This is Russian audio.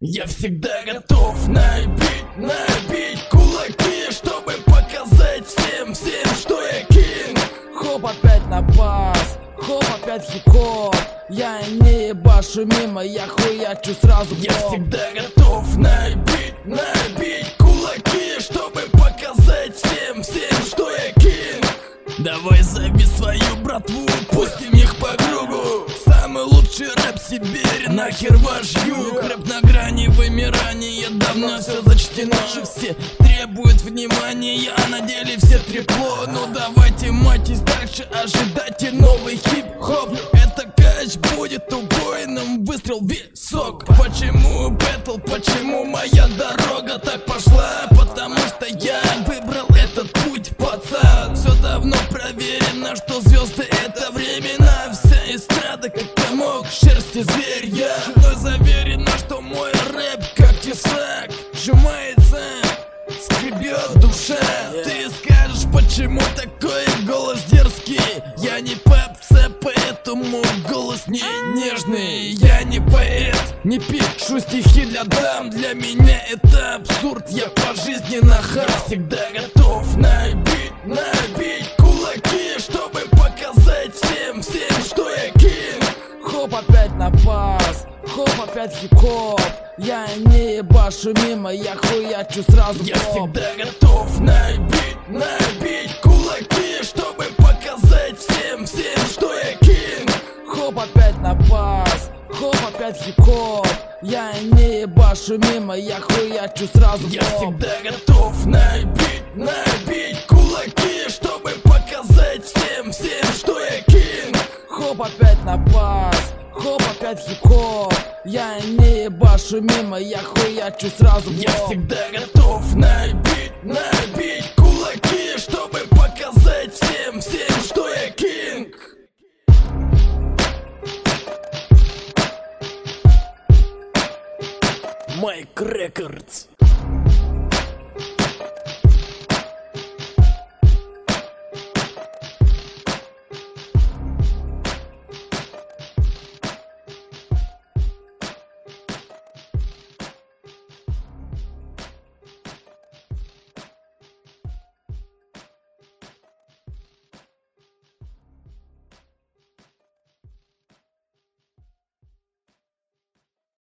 Я всегда готов набить кулаки, чтобы показать всем, что я кинг. Хоп, опять на бас, хоп, опять хип-хоп. Я не ебашу мимо, я хуячу сразу. Я всегда готов набить кулаки, чтобы показать всем, что я кинг. Давай зови свою братву, пустим их по кругу. Самый лучший рэп Сибири, нахер ваш юг. Рэп на грани вымирания, давно все зачтено. Все требуют внимания, а на деле все трепло. Ну давайте, матись, дальше ожидайте новый хип-хоп. Это кач будет убойным, выстрел в висок. Почему бэтл, почему моя дорога так пошла? Потому что я выбрал этот путь, пацан. Все давно проверено, что звезды это временно. Вся эстрада как комок шерсти зверя. Мной заверено, что мой рэп как тесак сжимается, скребет душа. Ты скажешь, почему такой голос дерзкий? Я не попса, поэтому голос не нежный. Я не поэт, не пишу стихи для дам. Для меня это абсурд, я по жизни нахал. Всегда готов набить кулаки, чтобы показать всем, что я кинг. Хоп, опять на бас, хоп, опять хип-хоп. Я не ебашу мимо, я хуячу сразу. Я всегда готов набить кулаки, чтобы показать всем, что я кинг. Хоп, опять на бас, хоп, опять хип-хоп. Я не ебашу мимо, я хуячу сразу. Я всегда готов набить кулаки, чтобы показать всем, что я кинг. Хоп, опять на бас, хоп, опять хип-хоп. Я не ебашу мимо, я хуячу сразу. Я всегда готов набить кулаки, чтобы показать всем, что я кинг. Майк Рекордс.